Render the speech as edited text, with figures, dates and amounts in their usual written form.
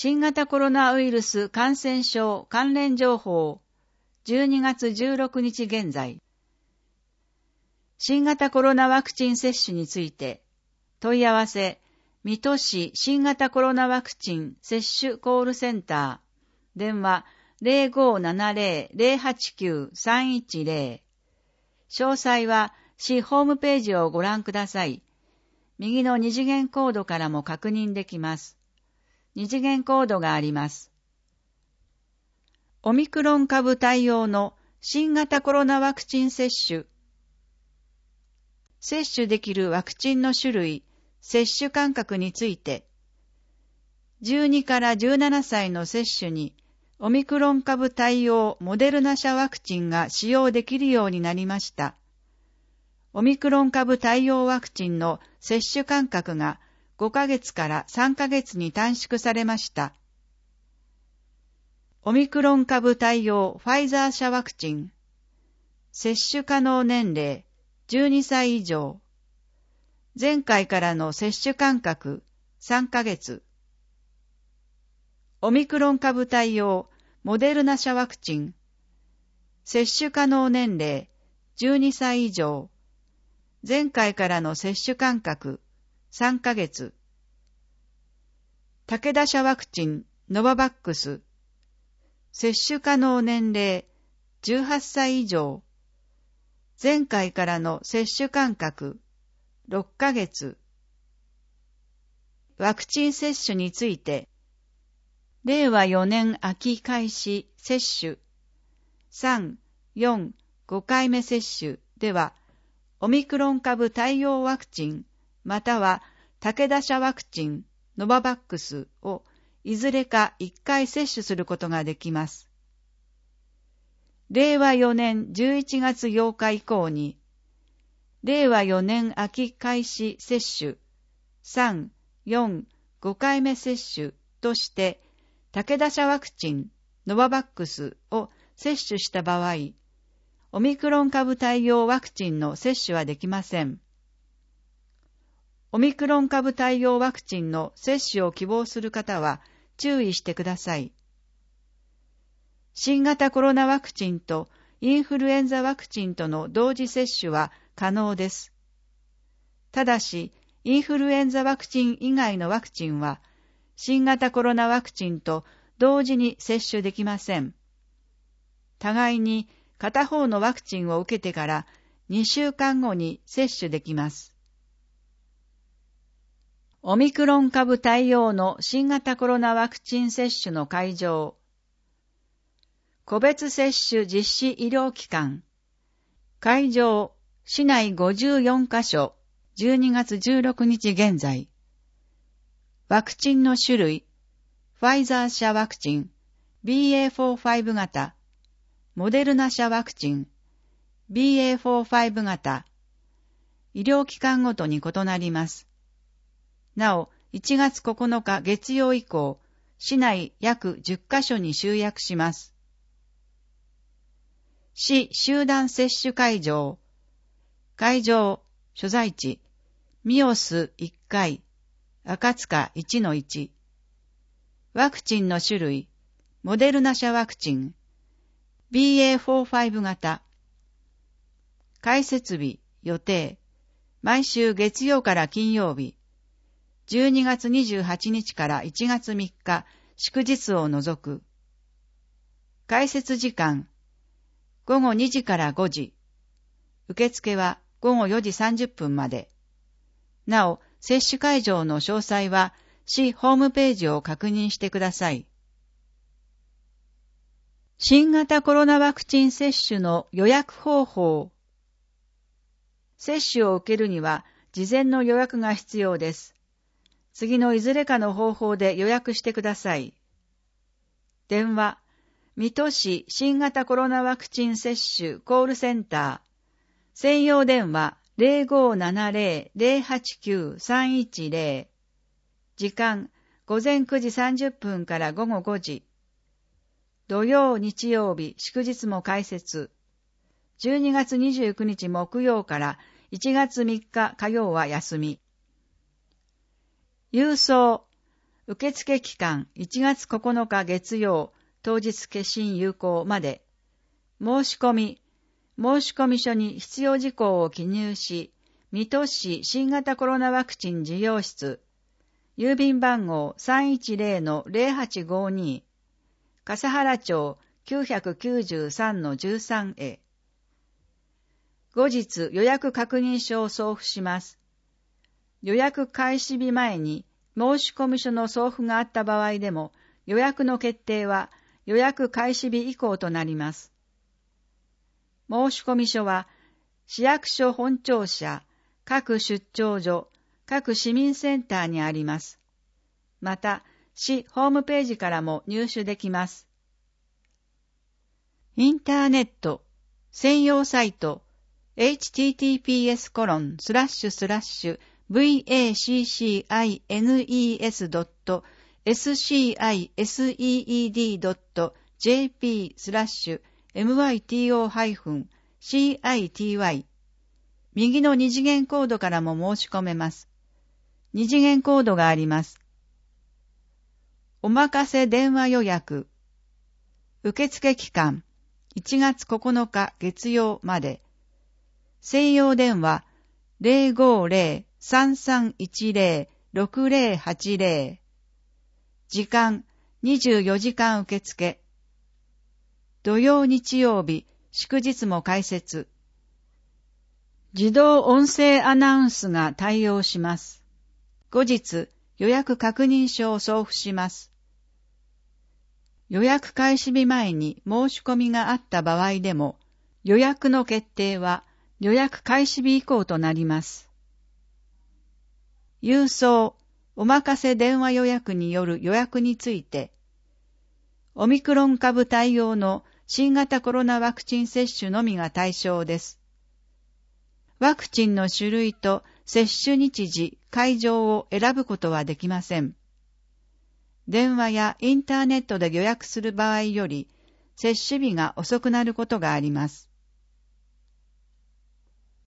新型コロナウイルス感染症関連情報、12月16日現在。新型コロナワクチン接種について、問い合わせ、水戸市新型コロナワクチン接種コールセンター、電話 0570-089-310。詳細は市ホームページをご覧ください。右の二次元コードからも確認できます。二次元コードがあります。オミクロン株対応の新型コロナワクチン接種。接種できるワクチンの種類、接種間隔について、12から17歳の接種にオミクロン株対応モデルナ社ワクチンが使用できるようになりました。オミクロン株対応ワクチンの接種間隔が5ヶ月から3ヶ月に短縮されました。オミクロン株対応ファイザー社ワクチン、接種可能年齢12歳以上、前回からの接種間隔3ヶ月。オミクロン株対応モデルナ社ワクチン、接種可能年齢12歳以上、前回からの接種間隔3ヶ月。武田社ワクチンノババックス、接種可能年齢18歳以上、前回からの接種間隔6ヶ月。ワクチン接種について、令和4年秋開始接種3、4、5回目接種では、オミクロン株対応ワクチンまたは武田社ワクチンノババックスをいずれか1回接種することができます。令和4年11月8日以降に、令和4年秋開始接種3、4、5回目接種として、武田社ワクチンノババックスを接種した場合、オミクロン株対応ワクチンの接種はできません。オミクロン株対応ワクチンの接種を希望する方は注意してください。新型コロナワクチンとインフルエンザワクチンとの同時接種は可能です。ただし、インフルエンザワクチン以外のワクチンは、新型コロナワクチンと同時に接種できません。互いに片方のワクチンを受けてから2週間後に接種できます。オミクロン株対応の新型コロナワクチン接種の会場。個別接種実施医療機関。会場、市内54カ所、12月16日現在。ワクチンの種類、ファイザー社ワクチン、BA.4-5 型、モデルナ社ワクチン、BA.4-5 型、医療機関ごとに異なります。なお、1月9日月曜以降、市内約10カ所に集約します。市集団接種会場。会場、所在地、ミオス1階、赤塚 1-1。ワクチンの種類、モデルナ社ワクチン、BA.4-5 型。開設日、予定、毎週月曜から金曜日、12月28日から1月3日、祝日を除く。開設時間、午後2時から5時。受付は午後4時30分まで。なお、接種会場の詳細は、市ホームページを確認してください。新型コロナワクチン接種の予約方法。接種を受けるには、事前の予約が必要です。次のいずれかの方法で予約してください。電話、水戸市新型コロナワクチン接種コールセンター、専用電話 0570-089-310、時間午前9時30分から午後5時、土曜日曜日祝日も開設、12月29日木曜から1月3日火曜は休み。郵送、 受付期間1月9日月曜、当日決心有効まで。申し込書に必要事項を記入し、水戸市新型コロナワクチン事業室、郵便番号 310-0852、笠原町 993-13 へ。後日予約確認書を送付します。予約開始日前に申込書の送付があった場合でも、予約の決定は予約開始日以降となります。申込書は、市役所本庁舎、各出張所、各市民センターにあります。また、市ホームページからも入手できます。インターネット、専用サイト、https://vaccines.scienced.jp/myto-city 右の二次元コードからも申し込めます。二次元コードがあります。おまかせ電話予約。受付期間1月9日月曜まで。専用電話 050-3310-6080。時間24時間受付。土曜日曜日、祝日も開設。自動音声アナウンスが対応します。後日、予約確認書を送付します。予約開始日前に申し込みがあった場合でも、予約の決定は予約開始日以降となります。郵送、おまかせ電話予約による予約について、オミクロン株対応の新型コロナワクチン接種のみが対象です。ワクチンの種類と接種日時、会場を選ぶことはできません。電話やインターネットで予約する場合より、接種日が遅くなることがあります。